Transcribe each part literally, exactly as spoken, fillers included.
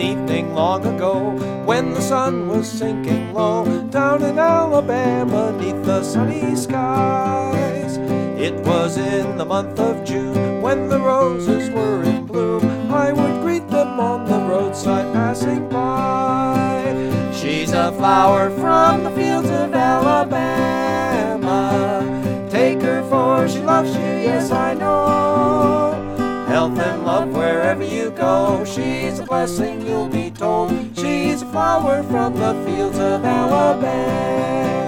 evening long ago, when the sun was sinking low, down in Alabama, neath the sunny skies. It was in the month of June, when the roses were in bloom. I would greet them on the roadside passing by. She's a flower from the fields of Alabama. Take her, for she loves you, yes I know. Health and love wherever you go. She's a blessing, you'll be told. She's a flower from the fields of Alabama.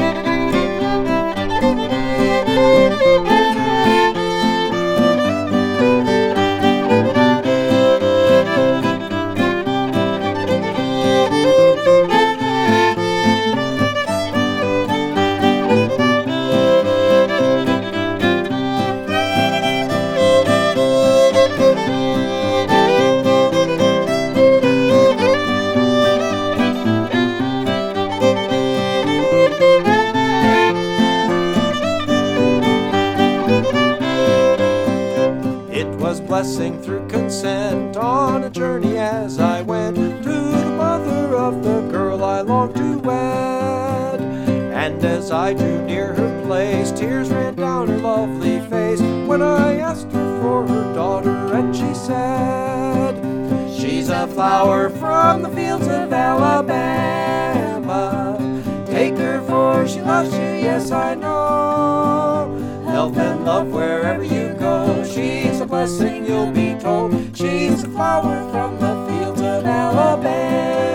Blessing through consent, on a journey as I went to the mother of the girl I longed to wed. And as I drew near her place, tears ran down her lovely face, when I asked her for her daughter, and she said, she's a flower from the fields of Alabama. Take her, for she loves you, yes I know. Health and love wherever you go. She's a blessing, you'll be told. She's a flower from the fields of Alabama.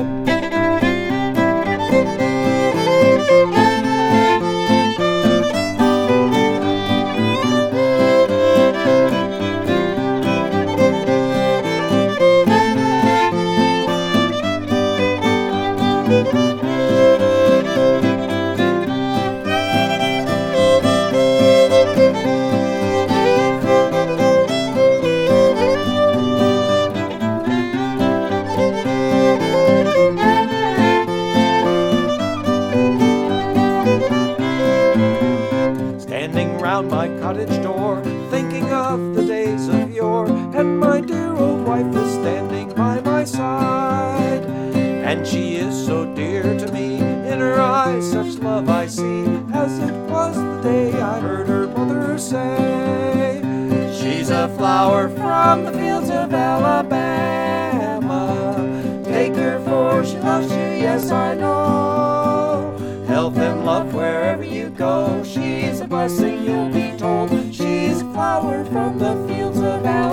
My cottage door, thinking of the days of yore, and my dear old wife is standing by my side. And she is so dear to me, in her eyes such love I see, as it was the day I heard her mother say, she's a flower from the fields of Alabama. Take her, for she loves you, yes I know. Health and love wherever you go. She's a blessing, you'll be told. She's a flower from the fields of Alabama.